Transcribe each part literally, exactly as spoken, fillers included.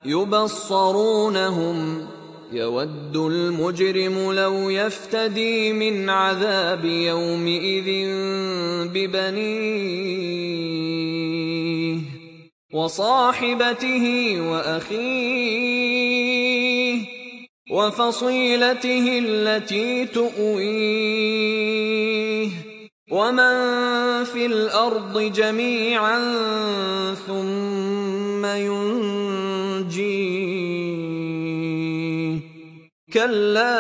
يبصرونهم يود المجرم لو يفتدي من عذاب يومئذ ببنيه وصاحبته وأخيه وفصيلته التي تؤويه ومن في الأرض جميعا ثم ينجيه كلا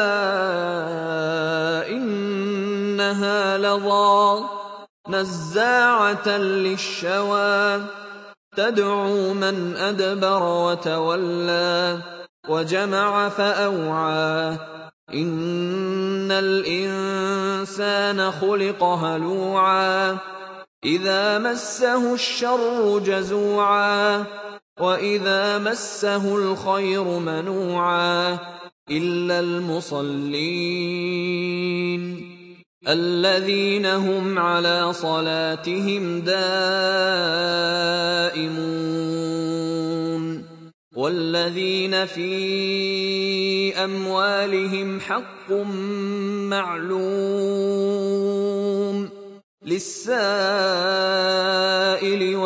إنها لظى نزاعة للشوى تدعو من أدبر وتولى وجمع فأوعى إن الإنسان خلق هلوعا إذا مسه الشر جزوعا وإذا مسه الخير منوعا إلا المصلين الذين هم على صلاتهم دائمون والذين في أموالهم حق معلوم للسائل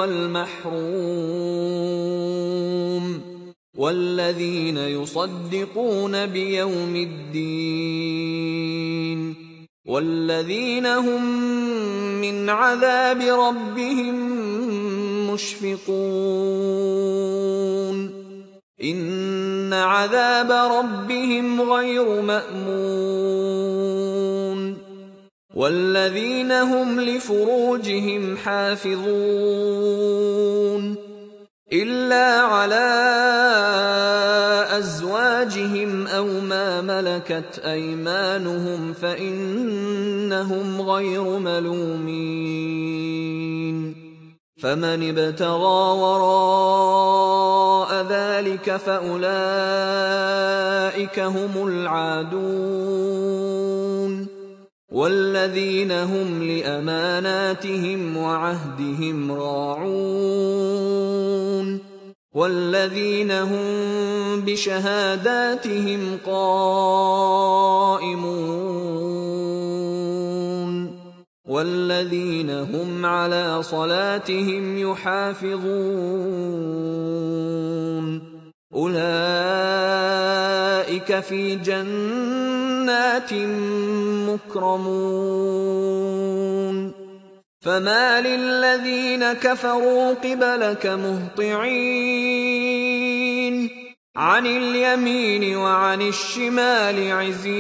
والمحروم والذين يصدقون بيوم الدين والذين هم من عذاب ربهم مشفقون إن عذاب ربهم غير مأمون والذين هم لفروجهم حافظون إلا على أزواجهم أو ما ملكت أيمانهم فإنهم غير ملومين فمن ابتغى وراء ذلك فأولئك هم العادون والذين هم لأماناتهم وعهدهم راعون والذين هم بشهاداتهم قائمون والذين هم على صلاتهم يحافظون أولئك في جنات مكرمون فما للذين كفروا قبلك مهطعين عن اليمين وعن الشمال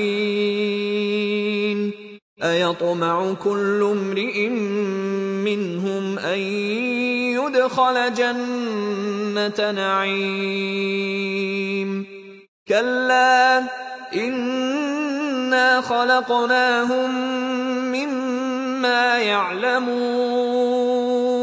عزين أيطمع كل امرئ منهم أن يدخل جنة نعيم كلا إنا خلقناهم مما يعلمون